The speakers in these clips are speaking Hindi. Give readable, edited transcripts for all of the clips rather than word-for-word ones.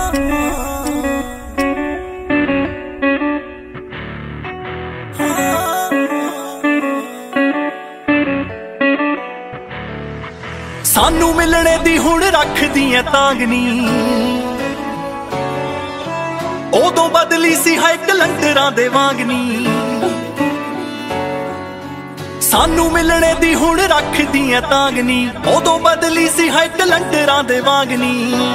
सानू मिलने दी हुण रखदी ऐ तांगनी, उदों बदली सी है कलंडरां दे वांगनी। सानू मिलने दी हुण रखदी ऐ तांगनी, उदों बदली सी है कलंडरां दे वांगनी।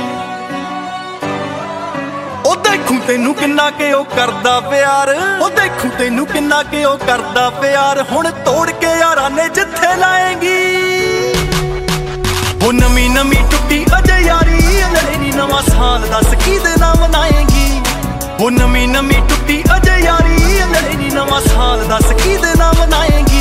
ओ देखूं तेनू किन्ना के ओ करदा प्यार, ओ देखूं तेनू किन्ना के ओ करदा प्यार। हुण तोड़ के यारां ने जिथे लाएंगी, वो नमी नमी टुटी अजे यारी अगले नी नवा साल दस किदे नाल मनाएंगी। वो नमी नमी टुटी अजे यारी अगले नी नवा साल दस किदे नाल मनाएंगी।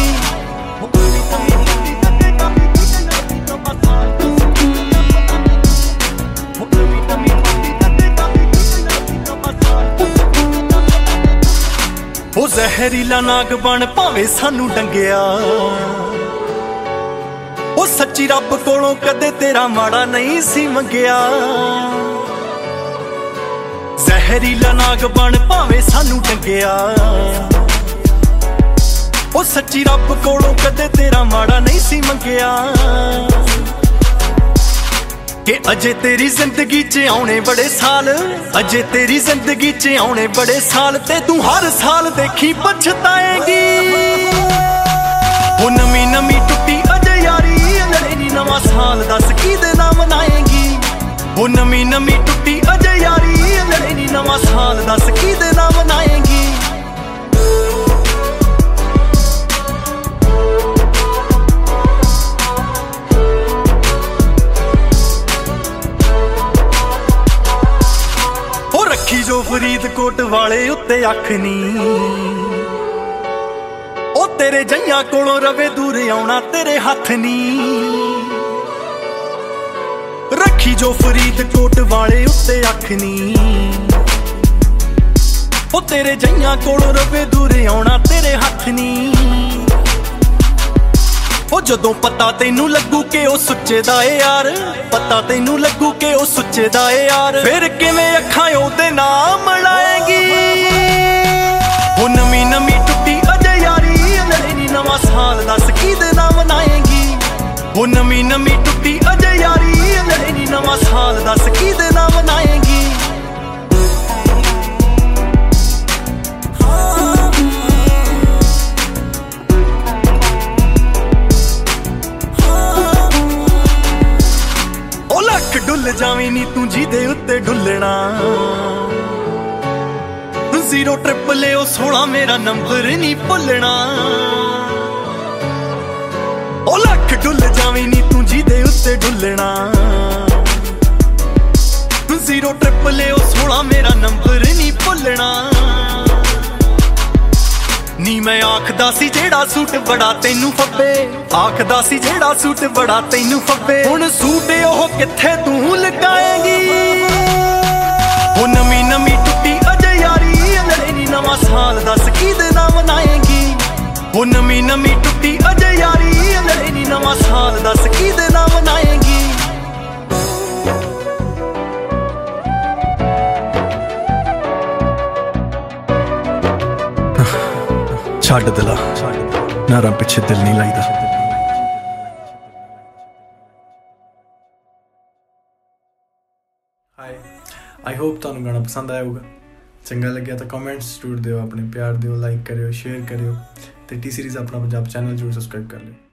वो जहरीला नाग बन भावे सानू डंगिया, ओ सच्ची रब कोलों कदे तेरा माड़ा नहीं सी मंगिया। जहरीला नाग बन भावे सानू डंगिया, ओ सच्ची रब कोलों कदे तेरा माड़ा नहीं सी मंगिया। कि अजे तेरी जिंदगी च आने बड़े साल, अजे तेरी जिंदगी च आने बड़े साल, ते तू हर साल देखी पछताएंगी। वो नमी नमी टुटी अजे यारी अगले नी नवा साल दस किदे नाल मनाएंगी। वो नमी नमी टुटी अजे यारी अगले नी नवा साल दस किदे नाल मनाएंगी। ओ रखी जो फरीदकोट वाले उत्ते अख नी, ओ तेरे जइयां कोलों रवे दूर आउणा तेरे हथ नी। रखी जो फरीदकोट वाले उत्ते अख नी, ओ तेरे जइयां कोलों रवे दूर आउणा तेरे हथ नी। ओ जदों पता तैनू लगू के ओ सुच्चे दा ए यार, पता तैनू लगू के ओ सुच्चे दा ए यार, फिर किवें अखां ओदे नाम मिलाएंगी। ओ नमी नमी टुटी अजे यारी अगले नी नवा साल दस किदे नाल मनाएंगी। वो नमी नमी टुटी अजे यारी अगले नी नवा साल दस किदे नाल मनाएंगी। डुल जावी नी तू जिदे उत्ते डुलना, जीरो ट्रिपल ए 16 मेरा नंबर नी भुलना। ओ लख डुल जावी नी तू जिदे उत्ते डुलना, जीरो ट्रिपल ए 16 मेरा नंबर नी भुलना। नी मैं आखदा सी जेड़ा सूट बड़ा तैनू फब्बे, आखदा सी जेड़ा सूट बड़ा तैनू फब्बे, हुण सूट ओह कित्थे तू लगाएंगी। वो नमी नमी टुटी अजे यारी अगले नी नवा साल दस किदे नाल मनाएंगी। वो नमी नमी टुटी अजे यारी अगले नी नवा साल दस किदे नाल मनाएंगी। छड्ड दिला नारा पिछे दिल नहीं लाईदा। हाय, आई होप तुहानू गाना पसंद आया होगा। चंगा लग्या तो कमेंट्स जरूर दिओ, अपने प्यार दिओ, लाइक करियो, शेयर करियो, ते टी सीरीज़ अपना पंजाब चैनल जरूर सबसक्राइब कर लियो।